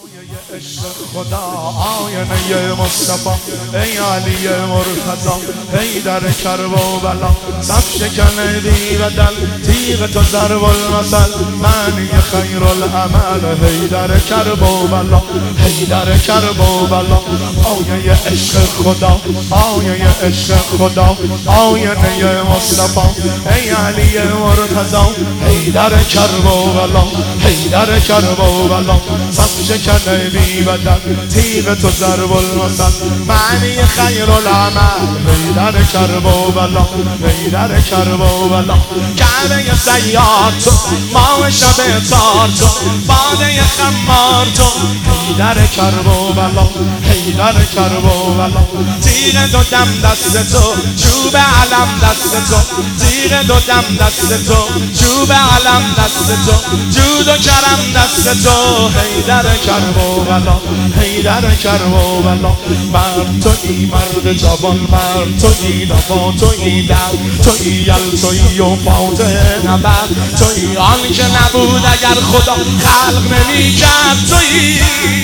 عشق خدا آینه مصطفی ای علی مرتضی حیدر کرب و بلا صف شکن بی بدل تیغ تو ضرب المثل معنی خیر العمل حیدر کرب و بلا حیدر کرب و بلا آینه عشق خدا آینه عشق خدا آینه مصطفی ای علی مرتضی حیدر کرب و بلا حیدر کرب و بلا صف شکن بی بدل تیغ تو ضرب المثل معنی خیر العمل حیدر کرب و بلا حیدر کرب و بلا کعبه سیار تو ماه شب تار تو باده خمار تو حیدر کرب و بلا حیدر کرب و بلا تیغ دو دم دست تو چوب علم دست تو تیغ دو دم دست تو چوب علم دست تو جود و کرم دست تو حیدر کرب و بلا حیدر کرب و بلا مرد تویی مرد جوان مرد تویی نفا تویی در تویی یل تویی و فاتح نبرد تویی آن که نبود اگر خدا خلق نمی کرد تویی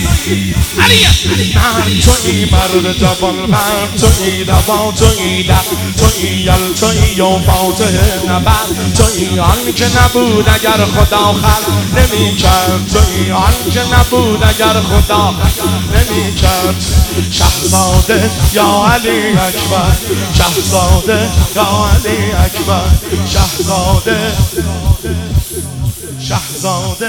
مرد تویی مرد جوان مرد تویی نفا تویی در تویی یل تویی و فاتح نبرد تویی آن که نبود اگر خدا خلق نمی کرد تویی آن که نبود اگر خدا نمی کرد شهزاده یا علی اکبر شهزاده یا علی اکبر شهزاده شهزاده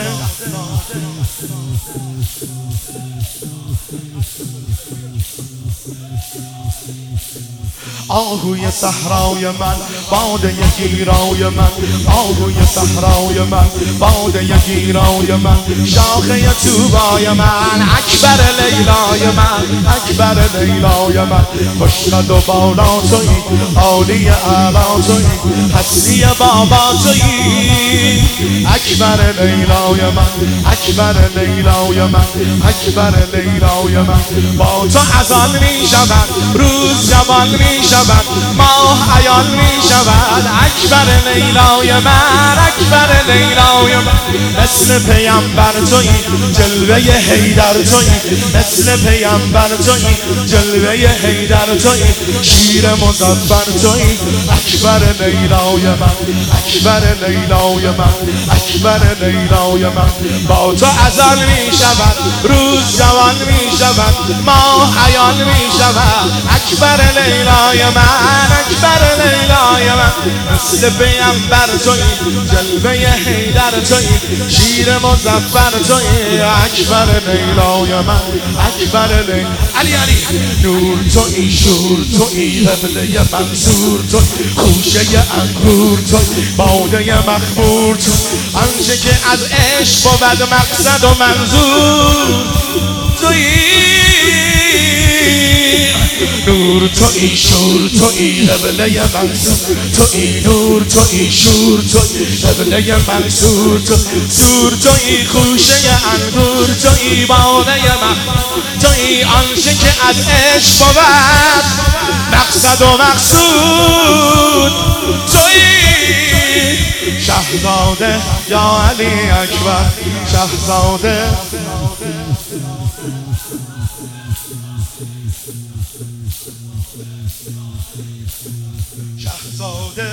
آهوی صحرای من باده گیرای من آهوی صحرای من باده گیرای من شاخه توبای من اکبر لیلای من اکبر لیلای من خوشقد و بالا تویی عالی اعلا تویی هستی بابا تویی اکبر لیلای من اکبر لیلای من اکبر لیلای من با تو اذان می شود روز جوان می شود ماه عیان می شود اکبر لیلای من اکبر لیلای من مثل پیامبر تویی جلوه حیدر تویی مثل پیامبر تویی جلوه حیدر تویی شیر مظفر تویی اکبر لیلای من اکبر لیلای من اکبر لیلای من با تو اذان می شود روز جوان می شود ماه عیان می شود اکبر لیلای من اکبر لیلای من مثل پیامبر تویی جلوه حیدر تویی شیر مظفر تویی اکبر لیلای من اکبر لیلای علی علی نور تویی شور تویی قبله منصور تویی خوشه انگور تویی باده مخمور تویی آنچه که از عشق بود مقصد و منظور تویی نور تویی شور تویی قبله منصور تویی نور تویی شور تویی قبله منصور سور تویی خوشه انگور تویی باده مخمور تویی آنچه که از عشق بود مقصد و مقصود تویی شهزاده یا علی اکبر شهزاده شهزاده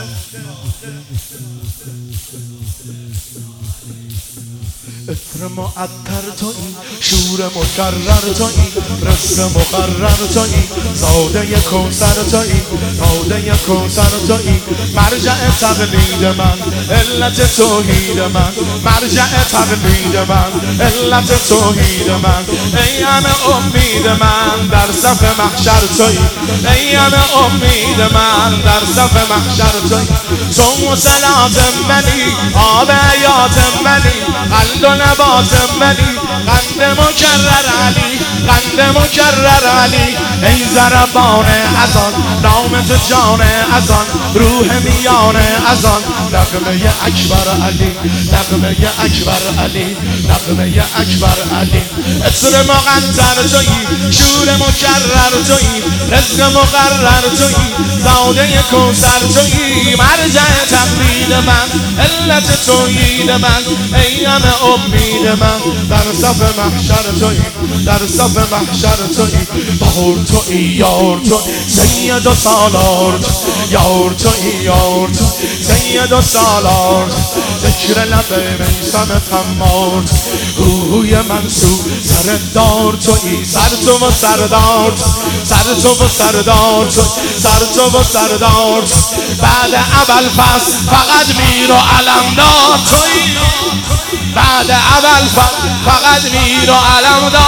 عطر معطر تویی شور مکرر تویی رزق مقرر تویی زاده کوثر تویی باده کوثر تویی مرجع تقلید من علت توحید من مرجع تقلید من علت توحید من ای همه امید من در صف محشر تویی ای همه امید من در صف محشر تویی تو صلات منی آب حیات منی قند و نبات منی قند مکرر علی قند مکرر علی ای ضربان اذان نام تو جان اذان روح میان اذان نغمه اکبر علی نغمه اکبر علی نغمه اکبر علی عطر مقنطر تویی، شور مکرر تویی، رزق مقرر تویی، زاده کوثر تویی، مرجع تقلید من، علت توحید من، ایام امید من، در صف محشر تویی، در صف محشر تویی، بهار تویی، یار تویی، سید و سالار یار تویی، یار تویی، سید و سالار، ذکر لب میثم تمار، روحوی منصور سردار تویی، سر تو و سردار، سر تو و سردار، سر تو و سردار، بعد اول فصل فقط میر و علمدار تویی، بعد اول فقط میر و علمدار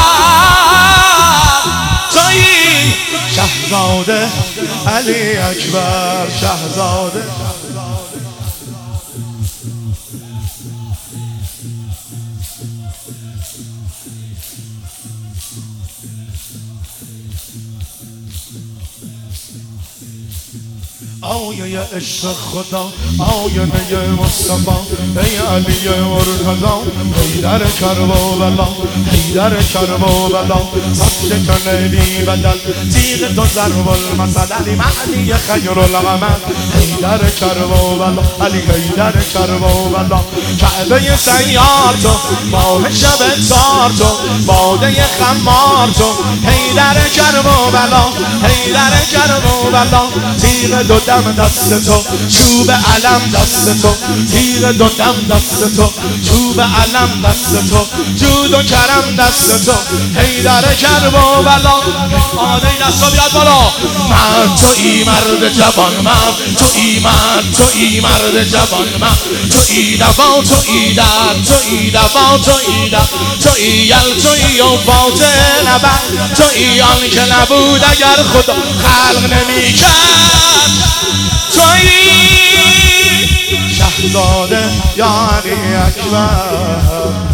تویی، شهزاده علی اکبر شهزاده. آیه عشق خدا، آینه مصطفی، ای علی مرتضی، حیدر کربلا، حیدر کربلا، صد کن بی بدل، تیغ تو ضرب المثل، علی مهدی خیر العمل، حیدر کربلا، علی حیدر کربلا، کعبه سیار تو، ماه شب تار تو، باده خمار تو، حیدر کربلا، حیدر کربلا، تیغ دو دم دست تو، چوب علم دست تو، تیغ دو دم دست تو، چوب علم دست تو، جود و کرم دست تو، حیدر کربلا. آده دستا بیاد بالا. من تویی مرد جوان، من تویی مرد، تویی مرد جوان، من تویی دفاع، تویی در، تویی دفاع، تویی در، تویی یل، تویی وفات نبرد، تویی آن که نبود اگر خدا خلق نمی‌کرد، تویی شهزاده یا علی اکبر.